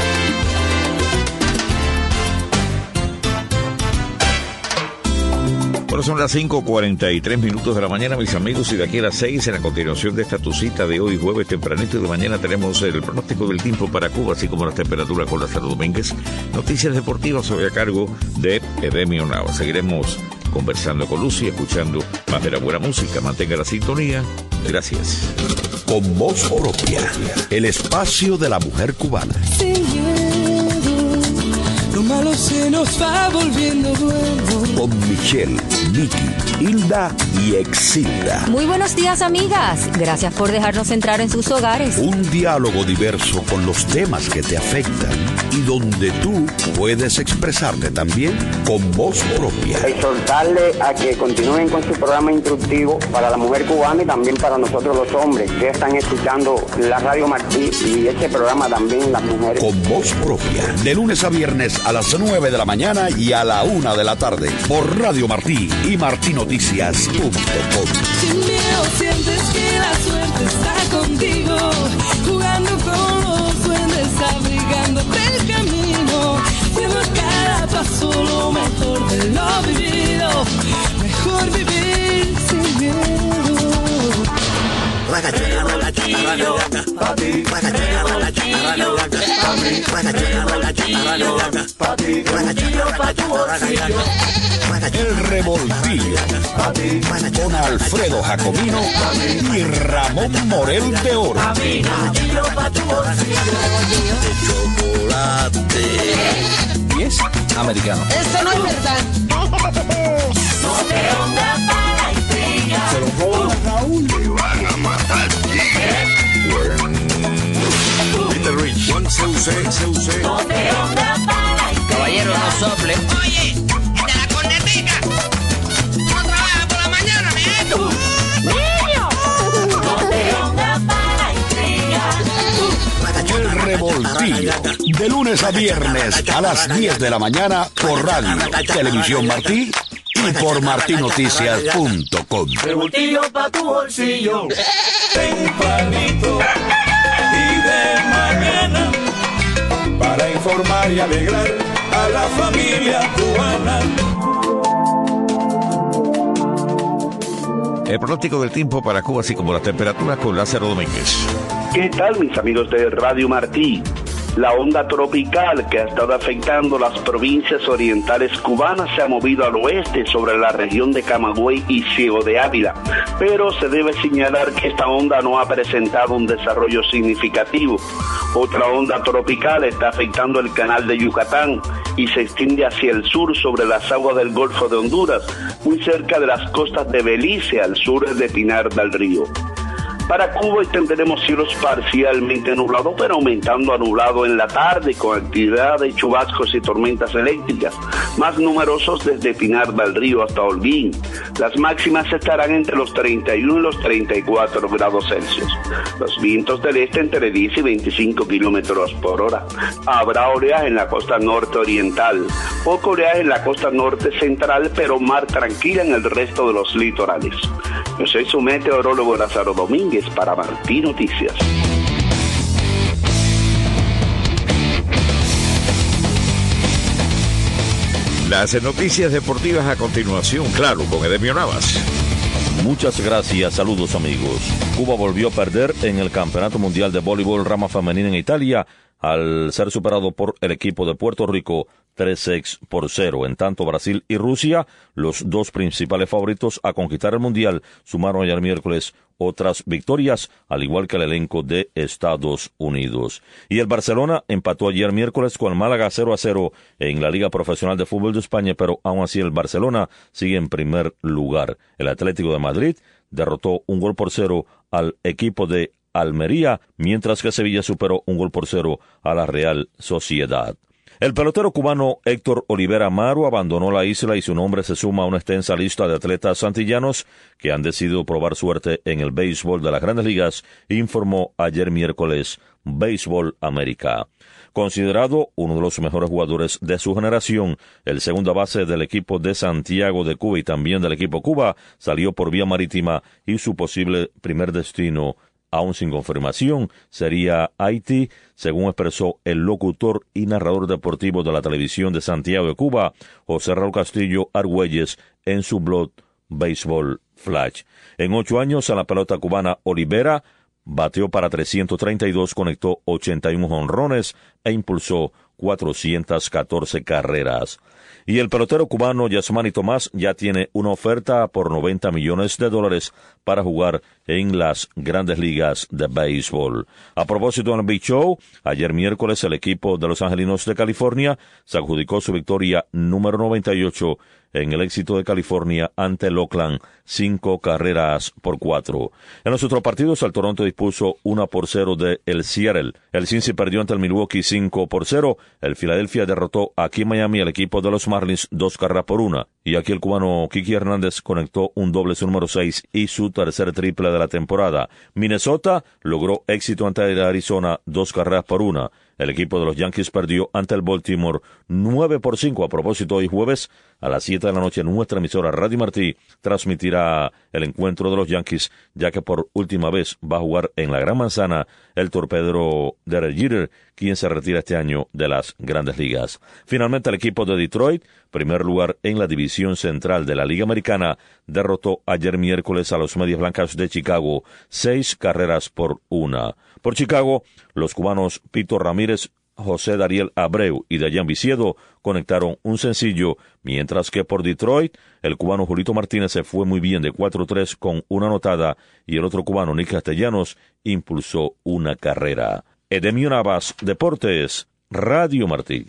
Bueno, son las cinco cuarenta y tres minutos de la mañana, mis amigos, y de aquí a las seis, en la continuación de esta tu cita de hoy, jueves tempranito, y de mañana tenemos el pronóstico del tiempo para Cuba, así como las temperaturas con Lázaro Domínguez. Noticias deportivas hoy a cargo de Edemio Nava. Seguiremos conversando con Lucy, escuchando más de la buena música. Mantenga la sintonía. Gracias. Con voz propia, el espacio de la mujer cubana. Sin miedo, lo malo se nos va volviendo bueno. Con Michelle, Vicky, Hilda y Exilda. Muy buenos días, amigas. Gracias por dejarnos entrar en sus hogares. Un diálogo diverso con los temas que te afectan y donde tú puedes expresarte también con voz propia. Exhortarle a que continúen con su programa instructivo para la mujer cubana y también para nosotros los hombres que están escuchando la Radio Martí y este programa también las mujeres. Con voz propia, de lunes a viernes a las nueve de la mañana y a la una de la tarde por Radio Martí y martí noticias punto com. Sin miedo sientes que la suerte está contigo, jugando con los duendes, abrigándote el camino, siendo cada paso lo mejor de lo vivido, mejor vivir sin miedo. El Revoltillo con Alfredo Jacomino y Ramón Morel de Oro. Chocolate y es americano. Esto no es verdad. No te onda para intriga. Se lo roban a Raúl. Te van a matar. Little Rich. One C U C, C U C. No te onda para intriga. Caballero, no sople. Oye, de la cornetica. No trabaja por la mañana, mi esto. ¡Niño! No te onda para intriga. El Revoltillo, de lunes a viernes a las diez de la mañana por Radio, Televisión Martí y por martí noticias punto com. Revoltillo pa' tu bolsillo, tempranito y de mañana, para informar y alegrar a la familia cubana. El pronóstico del tiempo para Cuba, así como las temperaturas, con Lázaro Domínguez. ¿Qué tal, mis amigos de Radio Martí? La onda tropical que ha estado afectando las provincias orientales cubanas se ha movido al oeste sobre la región de Camagüey y Ciego de Ávila, pero se debe señalar que esta onda no ha presentado un desarrollo significativo. Otra onda tropical está afectando el canal de Yucatán y se extiende hacia el sur sobre las aguas del Golfo de Honduras, muy cerca de las costas de Belice, al sur de Pinar del Río. Para Cuba tendremos cielos parcialmente nublados, pero aumentando a nublado en la tarde, con actividad de chubascos y tormentas eléctricas, más numerosos desde Pinar del Río hasta Holguín. Las máximas estarán entre los treinta y uno y los treinta y cuatro grados Celsius. Los vientos del este entre diez y veinticinco kilómetros por hora. Habrá oleaje en la costa norte oriental, poco oleaje en la costa norte central, pero mar tranquila en el resto de los litorales. Yo soy su meteorólogo Lázaro Domínguez para Martí Noticias. Las noticias deportivas a continuación, claro, con Edemio Navas. Muchas gracias, saludos amigos. Cuba volvió a perder en el Campeonato Mundial de Voleibol Rama Femenina en Italia al ser superado por el equipo de Puerto Rico tres sets por cero. En tanto, Brasil y Rusia, los dos principales favoritos a conquistar el Mundial, sumaron ayer miércoles otras victorias, al igual que el elenco de Estados Unidos. Y el Barcelona empató ayer miércoles con el Málaga cero a cero en la Liga Profesional de Fútbol de España, pero aún así el Barcelona sigue en primer lugar. El Atlético de Madrid derrotó un gol por cero al equipo de Almería, mientras que Sevilla superó un gol por cero a la Real Sociedad. El pelotero cubano Héctor Olivera Amaro abandonó la isla y su nombre se suma a una extensa lista de atletas antillanos que han decidido probar suerte en el béisbol de las Grandes Ligas, informó ayer miércoles Béisbol América. Considerado uno de los mejores jugadores de su generación, el segunda base del equipo de Santiago de Cuba y también del equipo Cuba salió por vía marítima y su posible primer destino, aún sin confirmación, sería Haití, según expresó el locutor y narrador deportivo de la televisión de Santiago de Cuba, José Raúl Castillo Argüelles, en su blog Baseball Flash. En ocho años, a la pelota cubana, Olivera bateó para trescientos treinta y dos, conectó ochenta y uno jonrones e impulsó cuatrocientas catorce carreras. Y el pelotero cubano Yasmani Tomás ya tiene una oferta por noventa millones de dólares para jugar en las grandes ligas de béisbol. A propósito del Big Show, ayer miércoles el equipo de los Angelinos de California se adjudicó su victoria número noventa y ocho en el éxito de California ante el Oakland, cinco carreras por cuatro. En los otros partidos, el Toronto dispuso una por cero de el Seattle. El Cincy perdió ante el Milwaukee cinco por cero. El Philadelphia derrotó aquí en Miami al equipo de los Marlins dos carreras por una. Y aquí el cubano Kiki Hernández conectó un doble su número seis y su tercer triple de la temporada. Minnesota logró éxito ante el Arizona dos carreras por una. El equipo de los Yankees perdió ante el Baltimore nueve por cinco. A propósito, hoy jueves a las siete de la noche nuestra emisora Radio Martí transmitirá el encuentro de los Yankees, ya que por última vez va a jugar en la Gran Manzana el torpedero Derek Jeter, quien se retira este año de las Grandes Ligas. Finalmente, el equipo de Detroit, primer lugar en la división central de la Liga Americana, derrotó ayer miércoles a los Medias Blancas de Chicago seis carreras por una. Por Chicago, los cubanos Pito Ramírez, José Dariel Abreu y Dayan Viciedo conectaron un sencillo, mientras que por Detroit, el cubano Julito Martínez se fue muy bien de cuatro tres con una anotada y el otro cubano, Nick Castellanos, impulsó una carrera. Edemio Navas, Deportes, Radio Martí.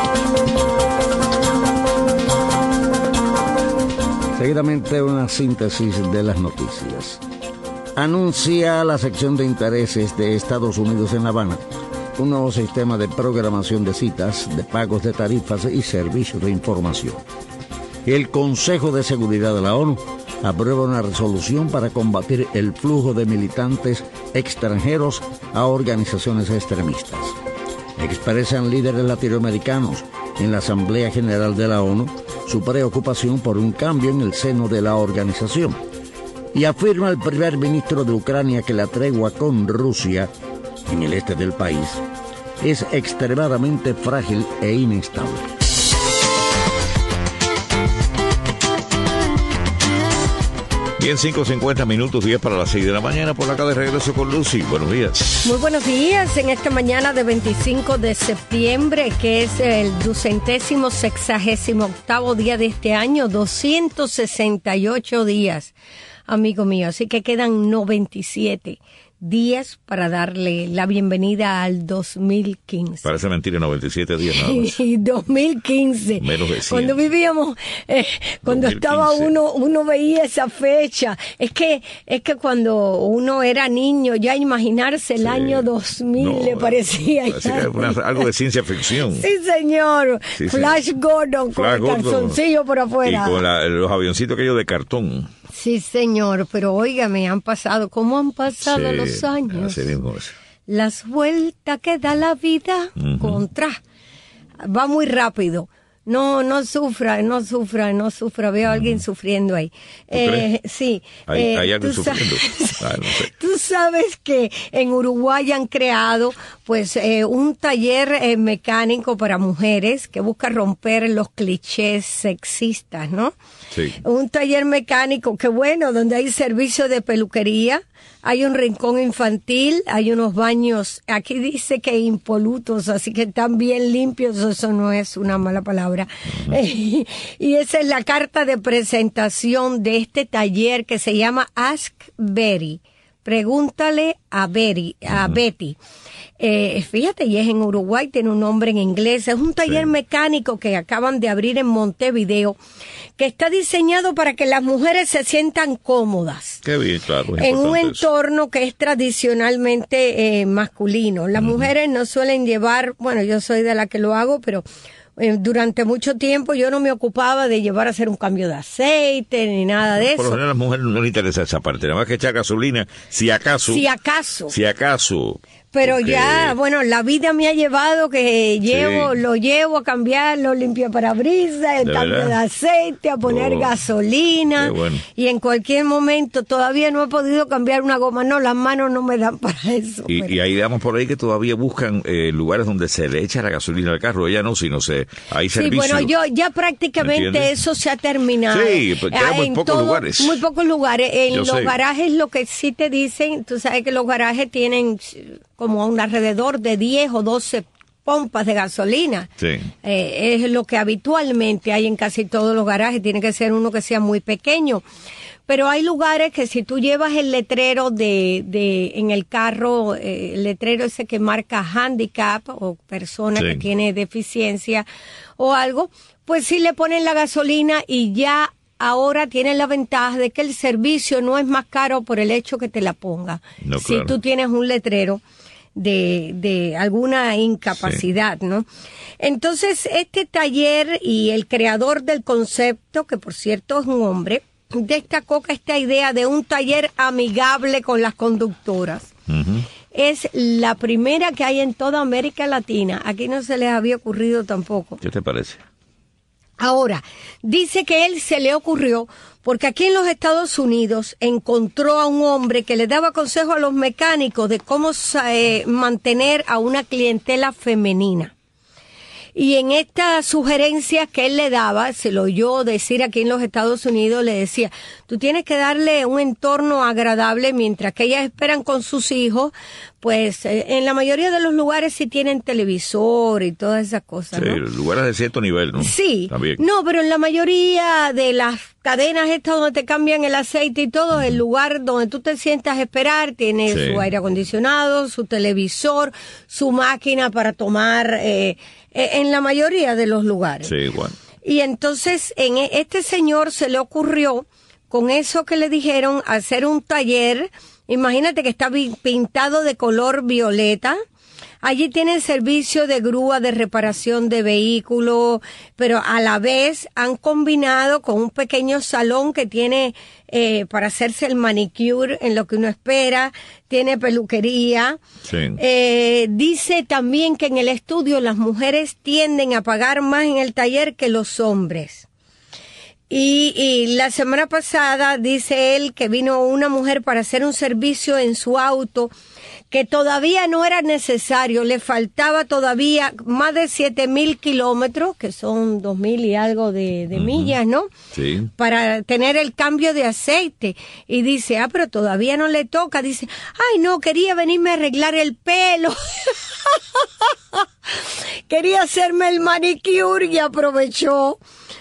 Seguidamente una síntesis de las noticias. Anuncia la sección de intereses de Estados Unidos en La Habana un nuevo sistema de programación de citas, de pagos de tarifas y servicios de información. El Consejo de Seguridad de la ONU aprueba una resolución para combatir el flujo de militantes extranjeros a organizaciones extremistas. Expresan líderes latinoamericanos en la Asamblea General de la ONU su preocupación por un cambio en el seno de la organización. Y afirma el primer ministro de Ucrania que la tregua con Rusia en el este del país es extremadamente frágil e inestable. Bien, cinco cincuenta minutos, diez para las seis de la mañana, por acá de regreso con Lucy. Buenos días. Muy buenos días en esta mañana de veinticinco de septiembre, que es el ducentésimo sexagésimo octavo día de este año, doscientos sesenta y ocho días, amigo mío. Así que quedan noventa y siete días para darle la bienvenida al dos mil quince. Parece mentira, noventa y siete días nada más. Y dos mil quince. Menos de cien. Cuando vivíamos, eh, cuando dos mil quince. Estaba uno, uno veía esa fecha. Es que, es que cuando uno era niño, ya imaginarse el sí. año dos mil no, le parecía. Ya. Que una, algo de ciencia ficción. Sí, señor. Sí, Flash sí. Gordon con Flash el calzoncillo por afuera. Y con la, los avioncitos aquellos de cartón. Sí, señor, pero óigame, han pasado, ¿cómo han pasado sí, los años? Así mismo es. Las vueltas que da la vida uh-huh. contra. Va muy rápido. No, no sufra, no sufra, no sufra. Veo a alguien uh-huh. sufriendo ahí. Eh, sí. ¿Hay, eh, ¿hay alguien sufriendo? Sabes, ah, no sé. Tú sabes que en Uruguay han creado pues eh, un taller eh, mecánico para mujeres que busca romper los clichés sexistas, ¿no? Sí. Un taller mecánico que bueno, donde hay servicio de peluquería, hay un rincón infantil, hay unos baños, aquí dice que impolutos, así que están bien limpios, eso no es una mala palabra. Uh-huh. Eh, y esa es la carta de presentación de este taller que se llama Ask Betty. Pregúntale a Betty, a uh-huh. Betty. Eh, fíjate, y es en Uruguay, tiene un nombre en inglés. Es un taller sí. mecánico que acaban de abrir en Montevideo, que está diseñado para que las mujeres se sientan cómodas. Qué bien, claro. En un entorno eso. que es tradicionalmente eh, masculino. Las uh-huh. mujeres no suelen llevar, bueno, yo soy de la que lo hago, pero eh, durante mucho tiempo yo no me ocupaba de llevar a hacer un cambio de aceite ni nada de Por eso. Por lo general a las mujeres no les interesa esa parte, nada más que echar gasolina, si acaso. Si acaso. Si acaso. Pero porque... ya, bueno, la vida me ha llevado que llevo, sí. lo llevo a cambiar, lo limpio parabrisas, el ¿De cambio verdad? de aceite, a poner oh, gasolina. Bueno. Y en cualquier momento todavía no he podido cambiar una goma. No, las manos no me dan para eso. Y, pero... y ahí damos por ahí que todavía buscan eh, lugares donde se le echa la gasolina al carro. Ella no, sino se hay sí, servicio. Sí, bueno, yo ya prácticamente eso se ha terminado. Sí, pues quedan muy pocos todo, lugares. Muy pocos lugares. En yo los sé. garajes lo que sí te dicen, tú sabes que los garajes tienen como un alrededor de diez o doce pompas de gasolina. Sí. Eh, es lo que habitualmente hay en casi todos los garajes, tiene que ser uno que sea muy pequeño. Pero hay lugares que si tú llevas el letrero de, de en el carro, eh, el letrero ese que marca handicap o persona Sí. que tiene deficiencia o algo, pues sí le ponen la gasolina y ya ahora tienen la ventaja de que el servicio no es más caro por el hecho que te la ponga. No, si claro. tú tienes un letrero de, de alguna incapacidad, ¿no? Entonces, este taller y el creador del concepto, que por cierto es un hombre, destacó que esta idea de un taller amigable con las conductoras Ujú. es la primera que hay en toda América Latina. Aquí no se les había ocurrido tampoco. ¿Qué te parece? Ahora, dice que él se le ocurrió porque aquí en los Estados Unidos encontró a un hombre que le daba consejos a los mecánicos de cómo eh, mantener a una clientela femenina. Y en estas sugerencias que él le daba, se lo oyó decir aquí en los Estados Unidos, le decía, tú tienes que darle un entorno agradable mientras que ellas esperan con sus hijos, pues eh, en la mayoría de los lugares sí tienen televisor y todas esas cosas, Sí, ¿no? lugares de cierto nivel, ¿no? Sí, También. no, pero en la mayoría de las cadenas estas donde te cambian el aceite y todo, el lugar donde tú te sientas a esperar tiene Sí. su aire acondicionado, su televisor, su máquina para tomar, eh, eh, en la mayoría de los lugares. Sí, bueno. Y entonces en e- este señor se le ocurrió, con eso que le dijeron, hacer un taller. Imagínate que está vi- pintado de color violeta. Allí tienen servicio de grúa de reparación de vehículos, pero a la vez han combinado con un pequeño salón que tiene eh, para hacerse el manicure en lo que uno espera, tiene peluquería. Sí. Eh, dice también que en el estudio las mujeres tienden a pagar más en el taller que los hombres. Y, y la semana pasada dice él que vino una mujer para hacer un servicio en su auto que todavía no era necesario, le faltaba todavía más de siete mil kilómetros, que son dos mil y algo de, de millas, ¿no? Sí. Para tener el cambio de aceite. Y dice, ah, pero todavía no le toca. Dice, ay, no, quería venirme a arreglar el pelo. Quería hacerme el manicure y aprovechó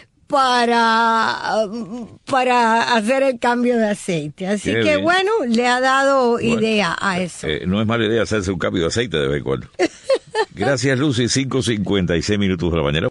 para para hacer el cambio de aceite. Así Qué que bien. bueno, le ha dado Bueno. idea a eso. Eh, no es mala idea hacerse un cambio de aceite de vez en cuando. Gracias, Lucy. cinco cincuenta y seis minutos de la mañana.